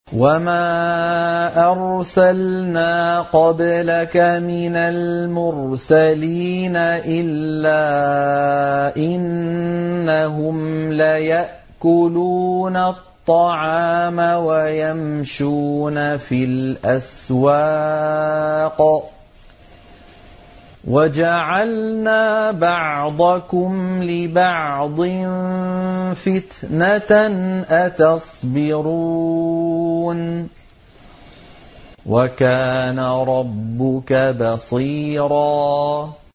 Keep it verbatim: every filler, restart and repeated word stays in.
وَمَا أَرْسَلْنَا قَبْلَكَ مِنَ الْمُرْسَلِينَ إِلَّا إِنَّهُمْ لَيَأْكُلُونَ الطَّعَامَ وَيَمْشُونَ فِي الْأَسْوَاقِ وَجَعَلْنَا بَعْضَكُمْ لِبَعْضٍ فِتْنَةً أَتَصْبِرُونَ وَكَانَ رَبُّكَ بَصِيرًا